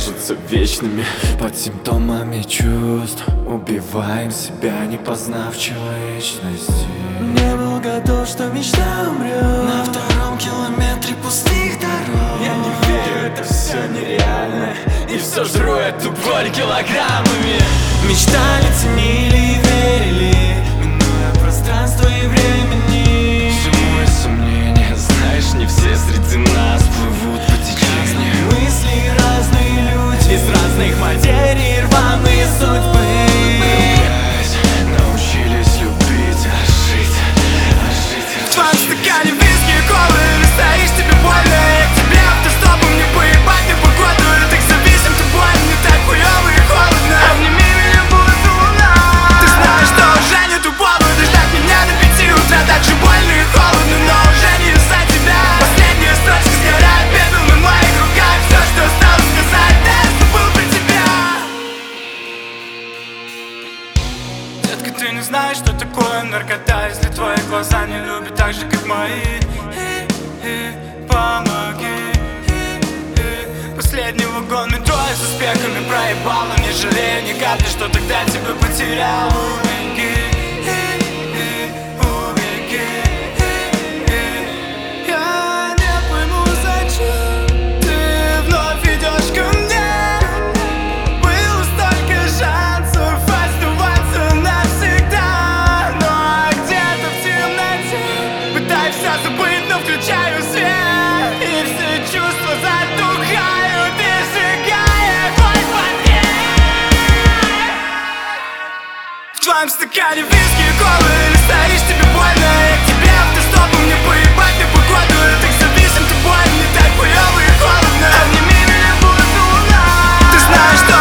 кажутся вечными. Под симптомами чувств убиваем себя, не познав человечности. Не был готов, что мечта умрет На втором километре пустых дорог. Я не верю, это все нереально, и все жру эту боль килограммами. Мечтали, ценили и верили, минуя пространство и времени. Всему и сомнения, знаешь, не все среди нас плывут по течению. Мысли разные люди, из разных материй рваные судьбы. Научились любить, а жить. В твоем стакане виски и колы, или стоишь, тебе больно. Я к тебе автостопом, не поебать мне погоду. Я так зависим, ты больно, не так хуёво и холодно. Обними меня, будет луна. Ты знаешь, что уже нету повода ждать меня до 5 утра. Так же больно и холодно, но уже не из-за тебя. Последняя строчка сгорает пепел на моих руках. Все, что осталось сказать, да, я забыл про тебя. Детка, ты не знаешь, что такое наркота, если твои глаза не любят так же, как мои. Помоги. Последний вагон метро я с успехами проебал, но не жалею ни капли, что тогда тебя потерял. Убеги, убеги. Я не пойму, зачем ты вновь идешь ко мне. Было столько шансов оставаться навсегда, но где-то в темноте пытаюсь все забыть, но включаю свет, и все чувства затухают и сжигая твой портрет. В твоем стакане виски и колы, или стоишь, тебе больно. Я к тебе автостопом, не поебать мне погоду. Я так зависим, ты больно, не так хуёво и холодно. Обними меня, будет луна. Ты знаешь, что